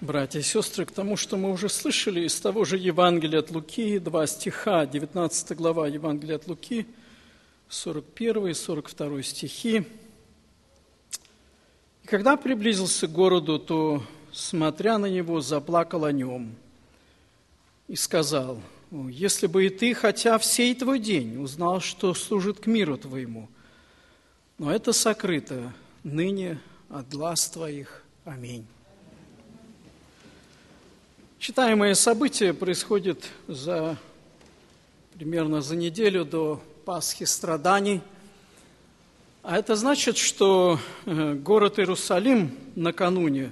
Братья и сестры, к тому, что мы уже слышали из того же Евангелия от Луки, 2 стиха, 19 глава Евангелия от Луки, 41 и 42 стихи. «И когда приблизился к городу, то, смотря на него, заплакал о нем и сказал: если бы и ты, хотя в сей твой день, узнал, что служит к миру твоему, но это сокрыто ныне от глаз твоих. Аминь». Читаемое событие происходит примерно за неделю до Пасхи страданий. А это значит, что город Иерусалим накануне,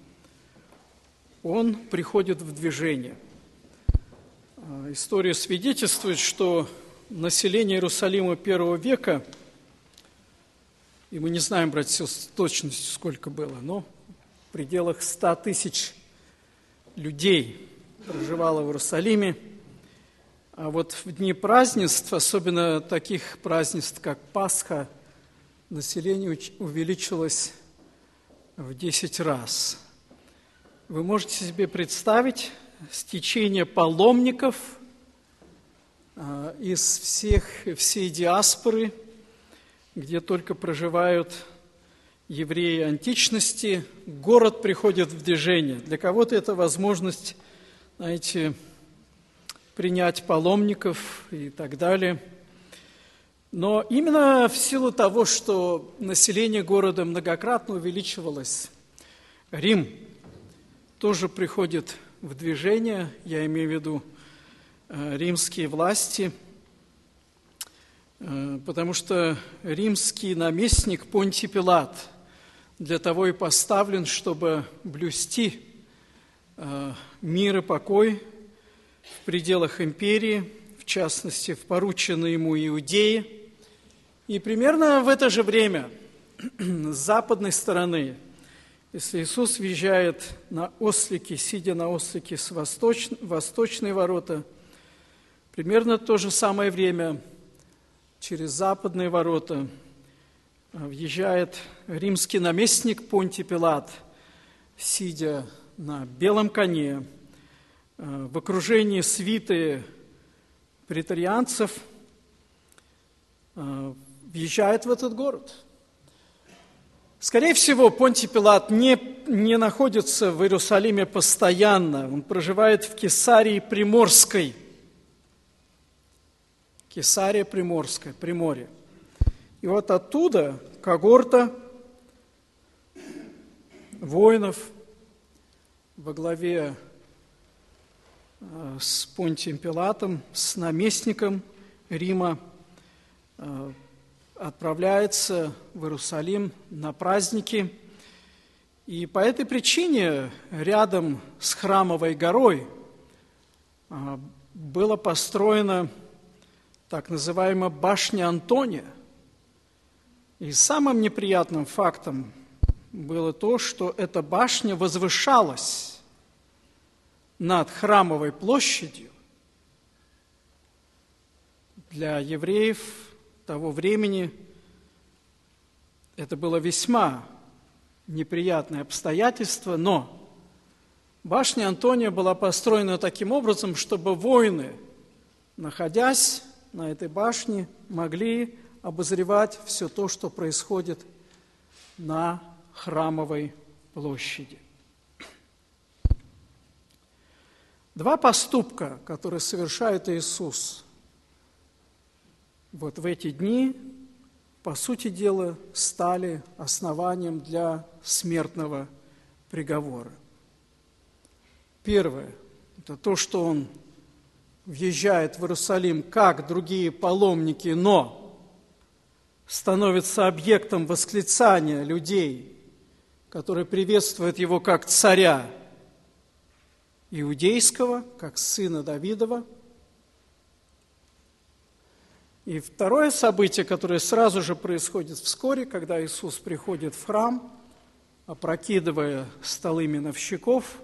он приходит в движение. История свидетельствует, что население Иерусалима первого века, и мы не знаем, братья и сестры, с точностью сколько было, но в пределах 100 тысяч людей проживало в Иерусалиме. А вот в дни празднеств, особенно таких празднеств, как Пасха, население увеличилось в 10 раз. Вы можете себе представить стечение паломников из всей диаспоры, где только проживают евреи античности, город приходит в движение. Для кого-то это возможность, знаете, принять паломников и так далее. Но именно в силу того, что население города многократно увеличивалось, Рим тоже приходит в движение, я имею в виду римские власти, потому что римский наместник Понтий Пилат для того и поставлен, чтобы блюсти мир и покой в пределах империи, в частности, в порученной ему Иудее. И примерно в это же время с западной стороны, если Иисус въезжает на ослике, сидя на ослике с восточной ворота, примерно в то же самое время через западные ворота въезжает римский наместник Понтий Пилат, сидя на белом коне, в окружении свиты претарианцев, въезжает в этот город. Скорее всего, Понтий Пилат не находится в Иерусалиме постоянно, он проживает в Кесарии Приморской. Кесария Приморская, Приморье. И вот оттуда когорта воинов во главе с Понтием Пилатом, с наместником Рима, отправляется в Иерусалим на праздники. И по этой причине рядом с Храмовой горой была построена так называемая башня Антония. И самым неприятным фактом было то, что эта башня возвышалась над Храмовой площадью. Для евреев того времени это было весьма неприятное обстоятельство, но башня Антония была построена таким образом, чтобы воины, находясь на этой башне, могли обозревать все то, что происходит на Храмовой площади. Два поступка, которые совершает Иисус вот в эти дни, по сути дела, стали основанием для смертного приговора. Первое – это то, что Он въезжает в Иерусалим, как другие паломники, но становится объектом восклицания людей, которые приветствуют Его как царя иудейского, как сына Давидова. И второе событие, которое сразу же происходит вскоре, когда Иисус приходит в храм, опрокидывая столы миновщиков,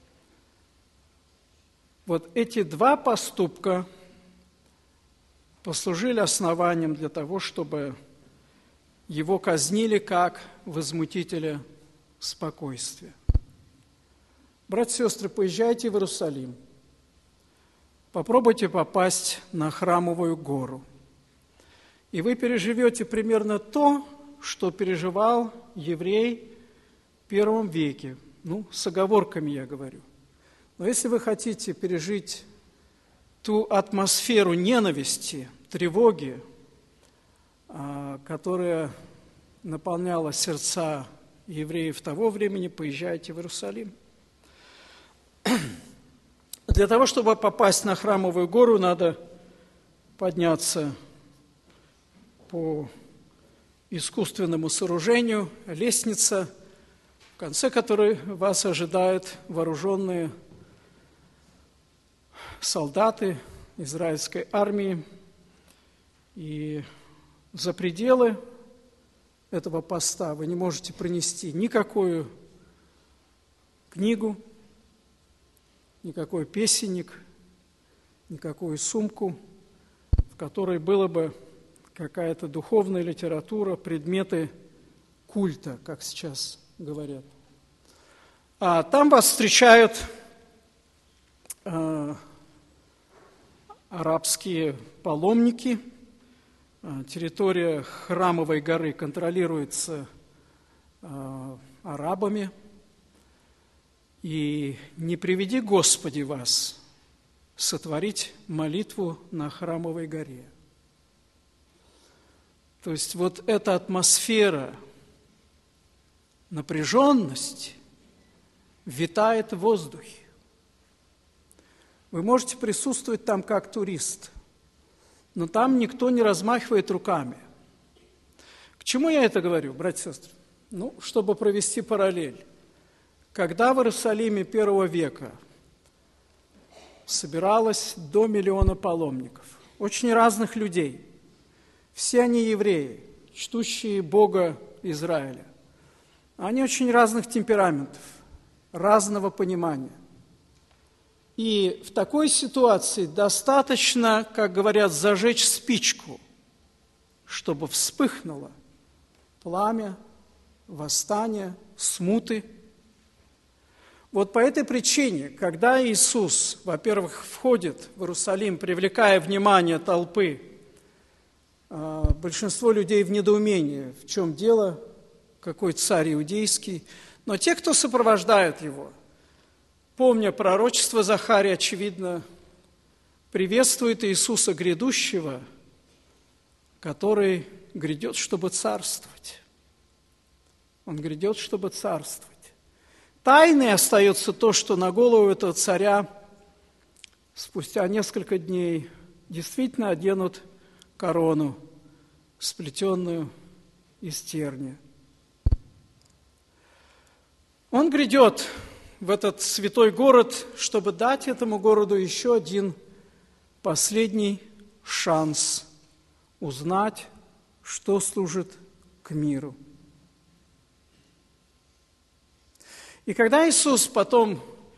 вот эти два поступка послужили основанием для того, чтобы Его казнили как возмутителя спокойствия. Братья и сестры, поезжайте в Иерусалим. Попробуйте попасть на Храмовую гору. И вы переживете примерно то, что переживал еврей в первом веке. С оговорками я говорю. Но если вы хотите пережить ту атмосферу ненависти, тревоги, которая наполняла сердца евреев того времени, поезжайте в Иерусалим. Для того, чтобы попасть на Храмовую гору, надо подняться по искусственному сооружению, лестница, в конце которой вас ожидают вооруженные солдаты израильской армии. И за пределы этого поста вы не можете принести никакую книгу, никакой песенник, никакую сумку, в которой была бы какая-то духовная литература, предметы культа, как сейчас говорят. А там вас встречают арабские паломники. Территория Храмовой горы контролируется арабами. И не приведи, Господи, вас сотворить молитву на Храмовой горе. То есть вот эта атмосфера напряженности витает в воздухе. Вы можете присутствовать там как турист, но там никто не размахивает руками. К чему я это говорю, братья и сестры? Чтобы провести параллель. Когда в Иерусалиме первого века собиралось до 1 миллиона паломников, очень разных людей, все они евреи, чтущие Бога Израиля, они очень разных темпераментов, разного понимания. И в такой ситуации достаточно, как говорят, зажечь спичку, чтобы вспыхнуло пламя, восстание, смуты. Вот по этой причине, когда Иисус, во-первых, входит в Иерусалим, привлекая внимание толпы, большинство людей в недоумении, в чем дело, какой царь иудейский, но те, кто сопровождают его, помня пророчество Захария, очевидно, приветствуют Иисуса грядущего, который грядет, чтобы царствовать. Он грядет, чтобы царствовать. Тайной остается то, что на голову этого царя спустя несколько дней действительно оденут корону, сплетенную из терния. Он грядет в этот святой город, чтобы дать этому городу еще один последний шанс узнать, что служит к миру. И когда Иисус потом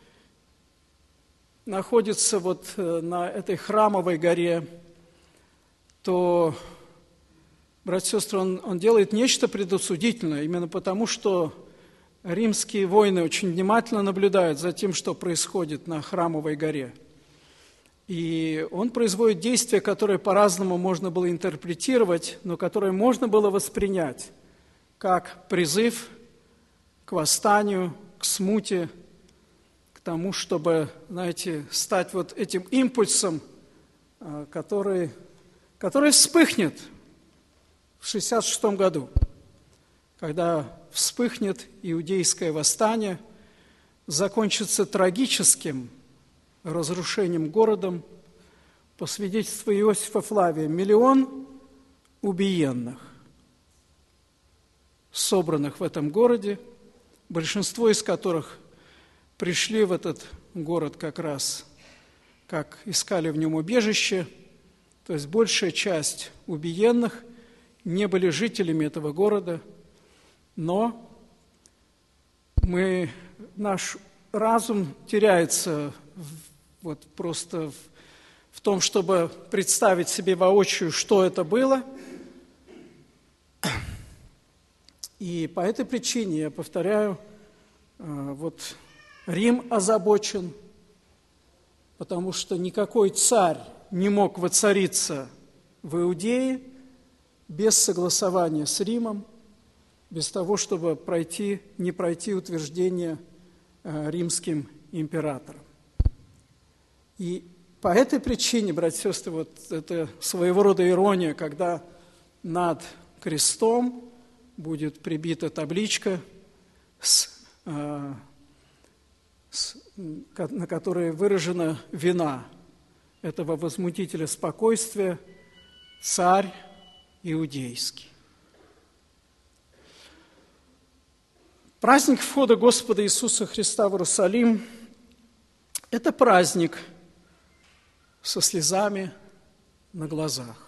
находится вот на этой Храмовой горе, то, братья и сестры, он делает нечто предосудительное, именно потому, что римские воины очень внимательно наблюдают за тем, что происходит на Храмовой горе. И он производит действия, которые по-разному можно было интерпретировать, но которые можно было воспринять как призыв к восстанию, к смуте, к тому, чтобы, стать вот этим импульсом, который вспыхнет в 1966 году, когда вспыхнет иудейское восстание, закончится трагическим разрушением городом. По свидетельству Иосифа Флавия, 1 миллион убиенных, собранных в этом городе, большинство из которых пришли в этот город как раз, как искали в нем убежище, то есть большая часть убиенных не были жителями этого города, но наш разум теряется вот просто в том, чтобы представить себе воочию, что это было. И по этой причине, я повторяю, вот Рим озабочен, потому что никакой царь не мог воцариться в Иудее без согласования с Римом, без того, чтобы не пройти утверждение римским императором. И по этой причине, братья и сестры, вот это своего рода ирония, когда над крестом будет прибита табличка, на которой выражена вина этого возмутителя спокойствия, царь иудейский. Праздник входа Господа Иисуса Христа в Иерусалим – это праздник со слезами на глазах.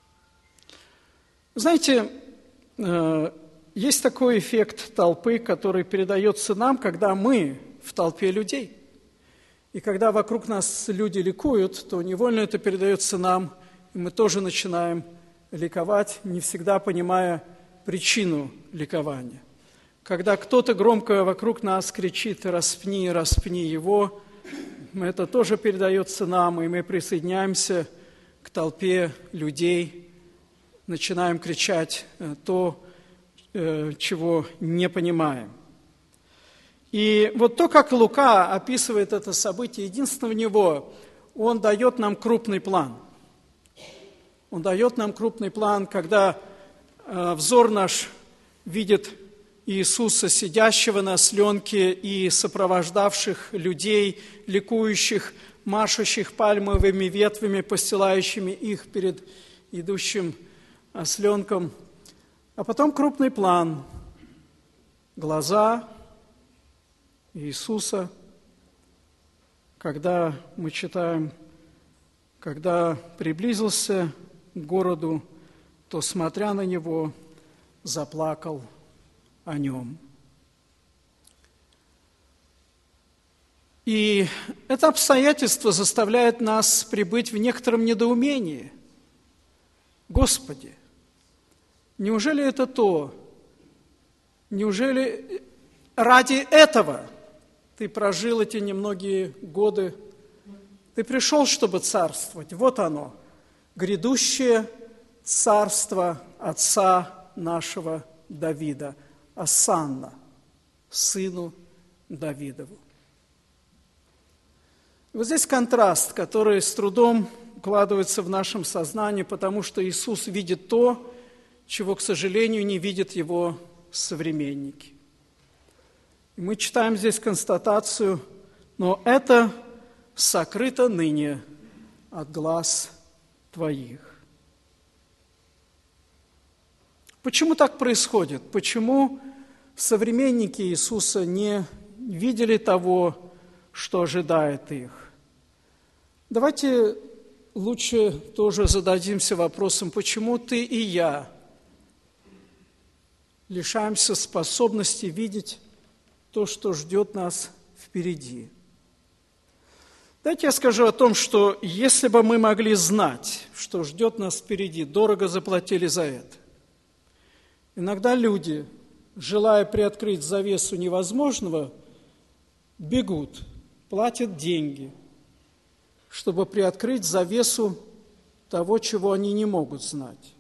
Знаете, есть такой эффект толпы, который передается нам, когда мы в толпе людей. И когда вокруг нас люди ликуют, то невольно это передается нам, и мы тоже начинаем ликовать, не всегда понимая причину ликования. Когда кто-то громко вокруг нас кричит «распни, распни его», это тоже передается нам, и мы присоединяемся к толпе людей, начинаем кричать то, чего не понимаем. И вот то, как Лука описывает это событие, единственное в него, он дает нам крупный план. Он дает нам крупный план, когда взор наш видит Иисуса, сидящего на осленке, и сопровождавших людей, ликующих, машущих пальмовыми ветвями, постилающими их перед идущим осленком. А потом крупный план. Глаза Иисуса, когда мы читаем, когда приблизился к городу, то, смотря на него, заплакал о нем. И это обстоятельство заставляет нас пребыть в некотором недоумении. Господи, неужели это то? Неужели ради этого Ты прожил эти немногие годы? Ты пришел, чтобы царствовать. Вот оно, грядущее царство отца нашего Давида, Осанна, сыну Давидову. Вот здесь контраст, который с трудом укладывается в нашем сознании, потому что Иисус видит то, чего, к сожалению, не видят его современники. И мы читаем здесь констатацию: «Но это сокрыто ныне от глаз твоих». Почему так происходит? Почему современники Иисуса не видели того, что ожидает их? Давайте лучше тоже зададимся вопросом, почему ты и я лишаемся способности видеть то, что ждет нас впереди. Давайте я скажу о том, что если бы мы могли знать, что ждет нас впереди, дорого заплатили за это. Иногда люди, желая приоткрыть завесу невозможного, бегут, платят деньги, чтобы приоткрыть завесу того, чего они не могут знать.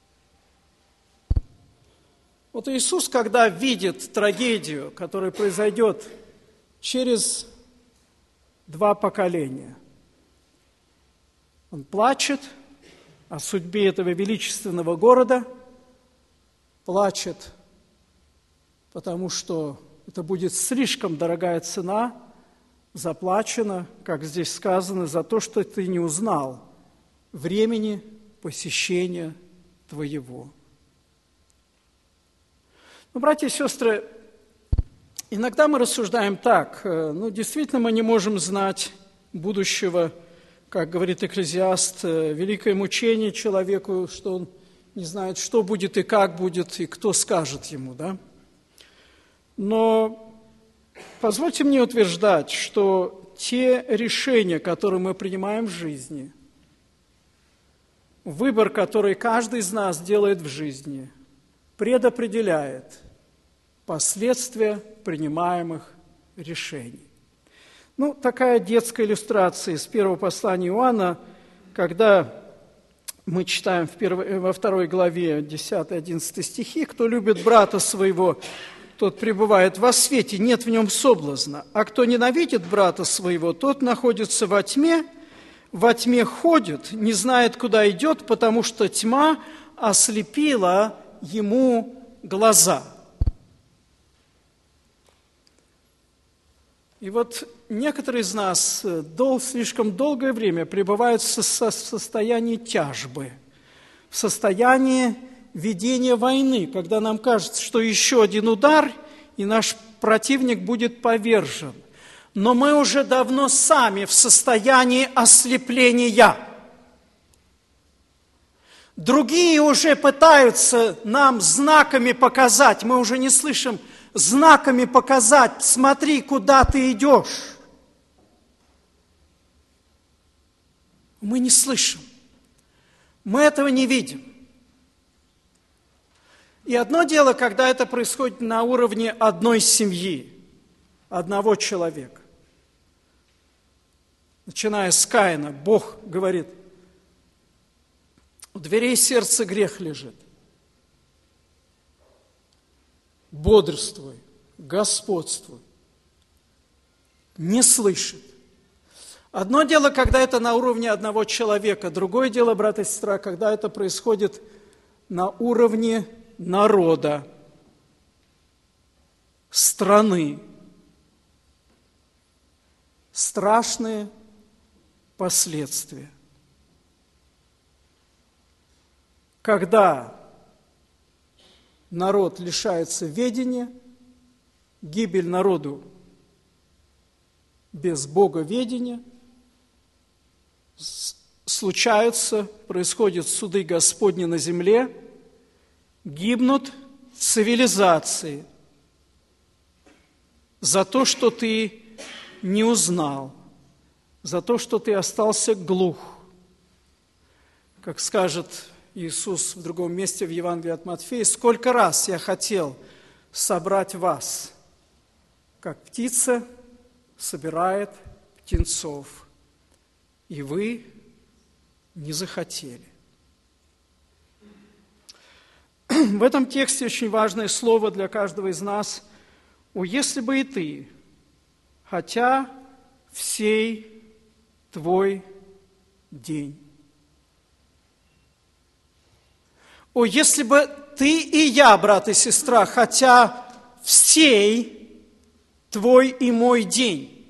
Вот Иисус, когда видит трагедию, которая произойдет через 2 поколения, Он плачет о судьбе этого величественного города, плачет, потому что это будет слишком дорогая цена, заплачена, как здесь сказано, за то, что ты не узнал времени посещения твоего. Но, братья и сестры, иногда мы рассуждаем так: действительно мы не можем знать будущего, как говорит Экклезиаст, великое мучение человеку, что он не знает, что будет и как будет, и кто скажет ему, да? Но позвольте мне утверждать, что те решения, которые мы принимаем в жизни, выбор, который каждый из нас делает в жизни, предопределяет последствия принимаемых решений. Ну, такая детская иллюстрация из первого послания Иоанна, когда мы читаем во 2 главе 10-11 стихи: «Кто любит брата своего, тот пребывает во свете, нет в нем соблазна. А кто ненавидит брата своего, тот находится во тьме ходит, не знает, куда идет, потому что тьма ослепила ему глаза». И вот некоторые из нас слишком долгое время пребывают в состоянии тяжбы, в состоянии ведения войны, когда нам кажется, что еще один удар, и наш противник будет повержен. Но мы уже давно сами в состоянии ослепления. Другие уже пытаются нам знаками показать, мы уже не слышим, знаками показать: смотри, куда ты идешь. Мы не слышим, мы этого не видим. И одно дело, когда это происходит на уровне одной семьи, одного человека. Начиная с Каина, Бог говорит: у дверей сердца грех лежит. Бодрствуй, господствуй. Не слышит. Одно дело, когда это на уровне одного человека. Другое дело, брат и сестра, когда это происходит на уровне народа, страны. Страшные последствия. Когда народ лишается ведения, гибель народу без боговедения, происходят суды Господни на земле, гибнут цивилизации за то, что ты не узнал, за то, что ты остался глух. Как скажет Иисус в другом месте в Евангелии от Матфея: «Сколько раз я хотел собрать вас, как птица собирает птенцов, и вы не захотели». В этом тексте очень важное слово для каждого из нас: «О, если бы и ты, хотя в сей твой день». О, если бы ты и я, брат и сестра, хотя в сей твой и мой день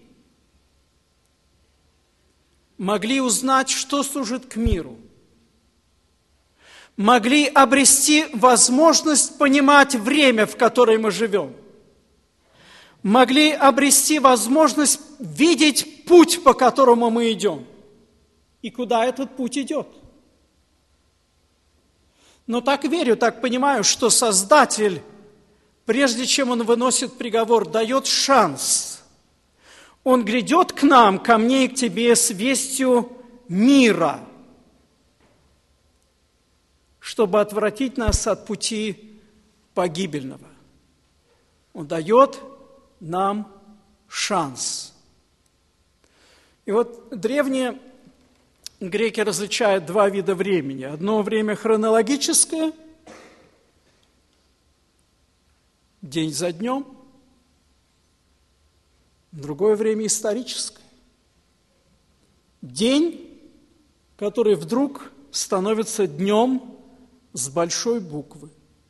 могли узнать, что служит к миру, могли обрести возможность понимать время, в которое мы живем, могли обрести возможность видеть путь, по которому мы идем, и куда этот путь идет. Но так верю, так понимаю, что Создатель, прежде чем Он выносит приговор, дает шанс. Он грядет к нам, ко мне и к тебе с вестью мира, чтобы отвратить нас от пути погибельного. Он дает нам шанс. И вот древние греки различают два вида времени. Одно время хронологическое, день за днем, другое время историческое. День, который вдруг становится днем с большой буквы.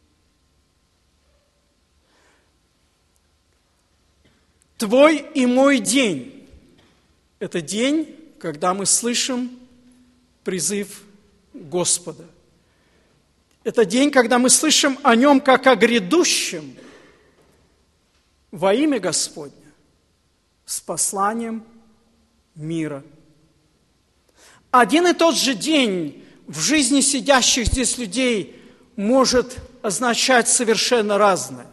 Твой и мой день – это день, когда мы слышим призыв Господа. Это день, когда мы слышим о Нем как о грядущем во имя Господне с посланием мира. Один и тот же день в жизни сидящих здесь людей может означать совершенно разное.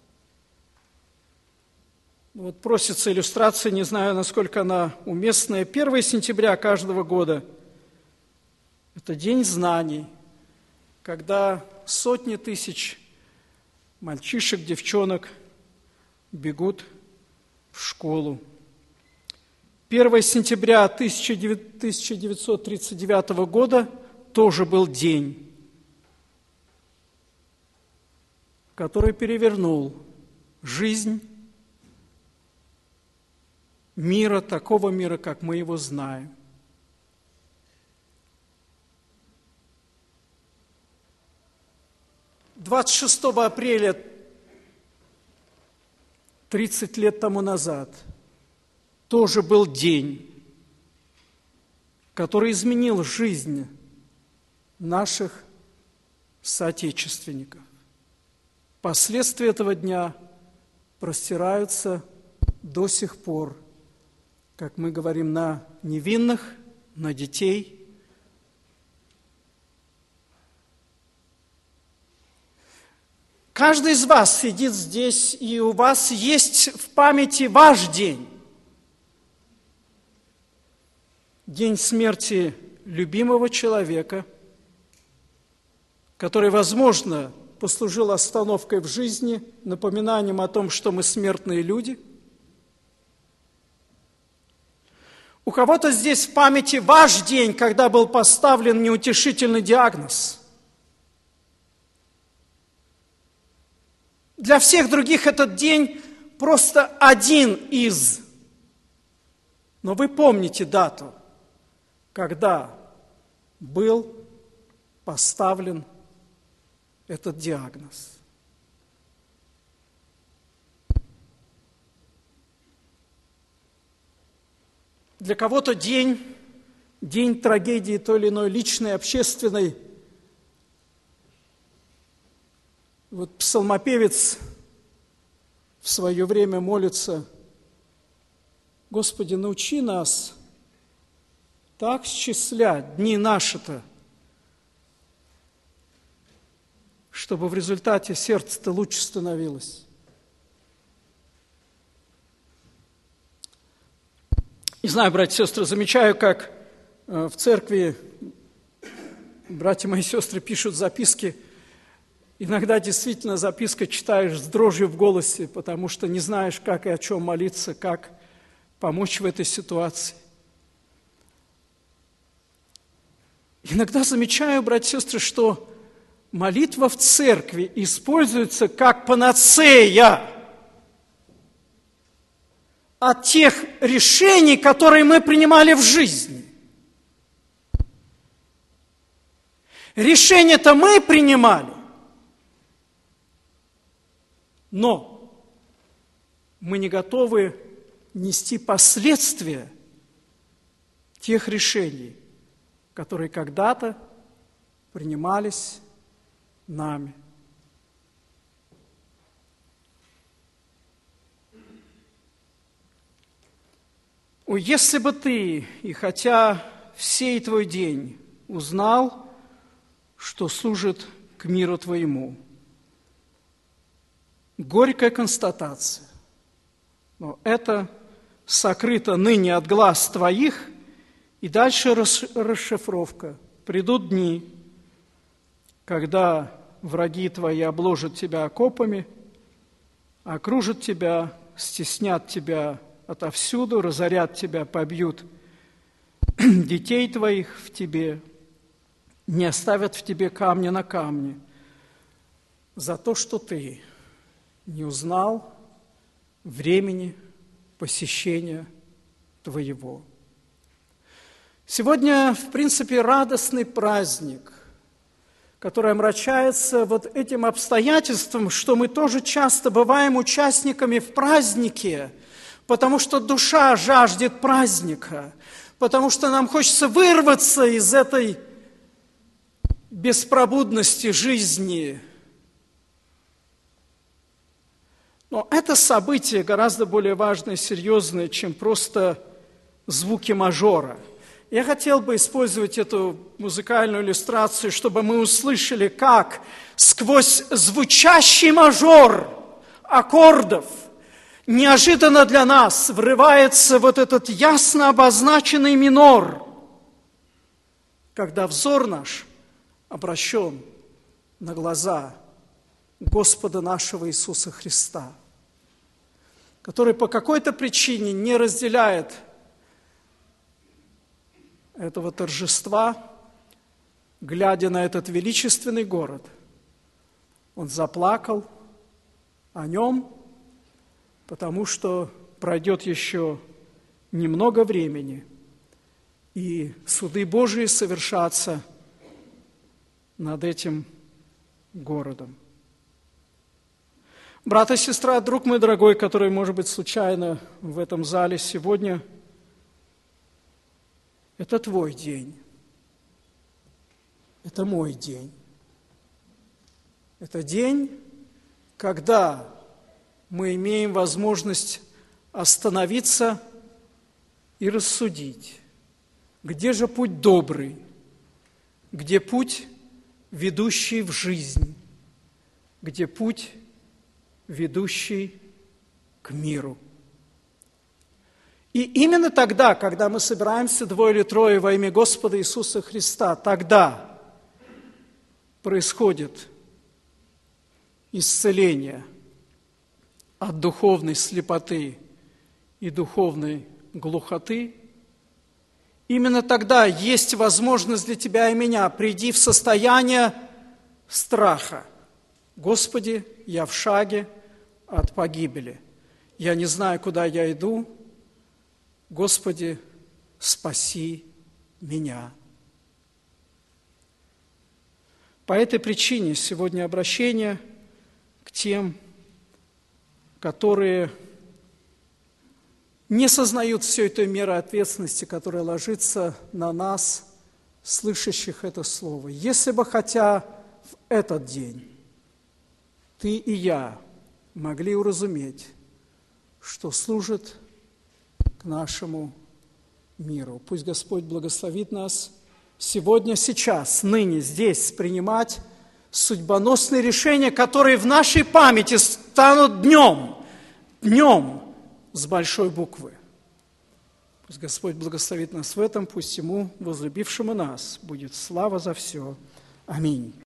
Вот просится иллюстрация, не знаю, насколько она уместная. 1 сентября каждого года – это день знаний, когда сотни тысяч мальчишек, девчонок бегут в школу. 1 сентября 1939 года тоже был день, который перевернул жизнь мира, такого мира, как мы его знаем. – 26 апреля 30 лет тому назад тоже был день, который изменил жизнь наших соотечественников. Последствия этого дня простираются до сих пор, как мы говорим, на невинных, на детей. Каждый из вас сидит здесь, и у вас есть в памяти ваш день. День смерти любимого человека, который, возможно, послужил остановкой в жизни, напоминанием о том, что мы смертные люди. У кого-то здесь в памяти ваш день, когда был поставлен неутешительный диагноз. Для всех других этот день просто один из. Но вы помните дату, когда был поставлен этот диагноз. Для кого-то день трагедии той или иной личной, общественной. Вот псалмопевец в свое время молится: «Господи, научи нас так счислять дни наши-то, чтобы в результате сердце-то лучше становилось». Не знаю, братья и сестры, замечаю, как в церкви братья мои сестры пишут записки. Иногда действительно записка читаешь с дрожью в голосе, потому что не знаешь, как и о чем молиться, как помочь в этой ситуации. Иногда замечаю, братья и сестры, что молитва в церкви используется как панацея от тех решений, которые мы принимали в жизни. Решения-то мы принимали, но мы не готовы нести последствия тех решений, которые когда-то принимались нами. О, если бы ты, и хотя всей твой день, узнал, что служит к миру твоему. Горькая констатация. Но это сокрыто ныне от глаз твоих, и дальше расшифровка. Придут дни, когда враги твои обложат тебя окопами, окружат тебя, стеснят тебя отовсюду, разорят тебя, побьют детей твоих в тебе, не оставят в тебе камня на камне за то, что ты не узнал времени посещения твоего. Сегодня, в принципе, радостный праздник, который омрачается вот этим обстоятельством, что мы тоже часто бываем участниками в празднике, потому что душа жаждет праздника, потому что нам хочется вырваться из этой беспробудности жизни. Но это событие гораздо более важное и серьезное, чем просто звуки мажора. Я хотел бы использовать эту музыкальную иллюстрацию, чтобы мы услышали, как сквозь звучащий мажор аккордов неожиданно для нас врывается вот этот ясно обозначенный минор, когда взор наш обращен на глаза Господа нашего Иисуса Христа, который по какой-то причине не разделяет этого торжества, глядя на этот величественный город, он заплакал о нем, потому что пройдет еще немного времени, и суды Божии совершатся над этим городом. Брат и сестра, друг мой дорогой, который, может быть, случайно в этом зале сегодня, это твой день, это мой день. Это день, когда мы имеем возможность остановиться и рассудить, где же путь добрый, где путь, ведущий в жизнь, где путь, ведущий к миру. И именно тогда, когда мы собираемся двое или трое во имя Господа Иисуса Христа, тогда происходит исцеление от духовной слепоты и духовной глухоты. Именно тогда есть возможность для тебя и меня прийти в состояние страха. Господи, я в шаге от погибели. Я не знаю, куда я иду. Господи, спаси меня. По этой причине сегодня обращение к тем, которые не сознают всей той меры ответственности, которая ложится на нас, слышащих это слово. Если бы хотя в этот день ты и я могли уразуметь, что служит к нашему миру. Пусть Господь благословит нас сегодня, сейчас, ныне, здесь принимать судьбоносные решения, которые в нашей памяти станут днем с большой буквы. Пусть Господь благословит нас в этом, пусть Ему, возлюбившему нас, будет слава за все. Аминь.